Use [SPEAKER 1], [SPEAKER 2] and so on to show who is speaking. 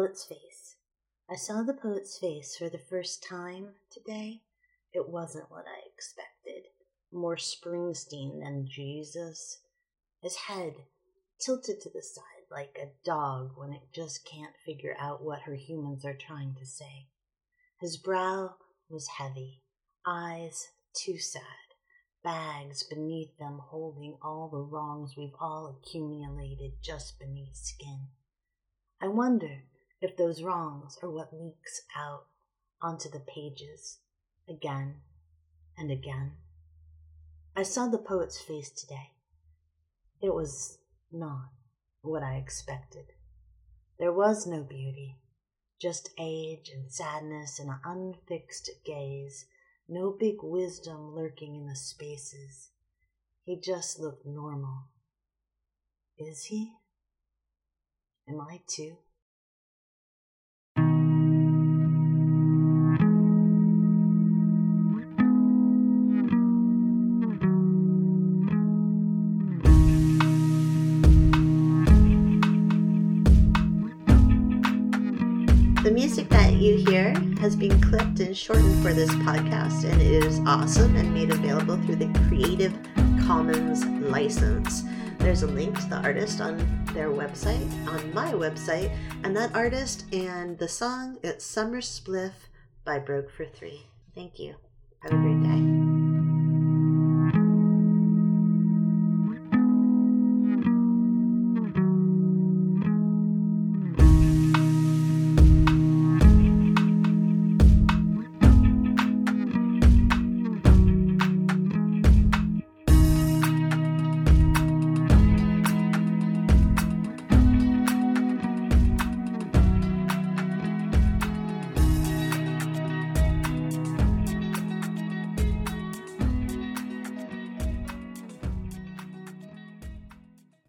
[SPEAKER 1] poet's face. I saw the poet's face for the first time today. It wasn't what I expected. More Springsteen than Jesus. His head tilted to the side like a dog when it just can't figure out what her humans are trying to say. His brow was heavy, eyes too sad, bags beneath them holding all the wrongs we've all accumulated just beneath skin. I wonder if those wrongs are what leaks out onto the pages again and again. I saw the poet's face today. It was not what I expected. There was no beauty, just age and sadness and an unfixed gaze, no big wisdom lurking in the spaces. He just looked normal. Is he? Am I too?
[SPEAKER 2] The music that you hear has been clipped and shortened for this podcast, and it is awesome and made available through the Creative Commons license. There's a link to the artist on their website, on my website, and that artist and the song, it's Summer Spliff by Broke for Three. Thank you. Have a great day.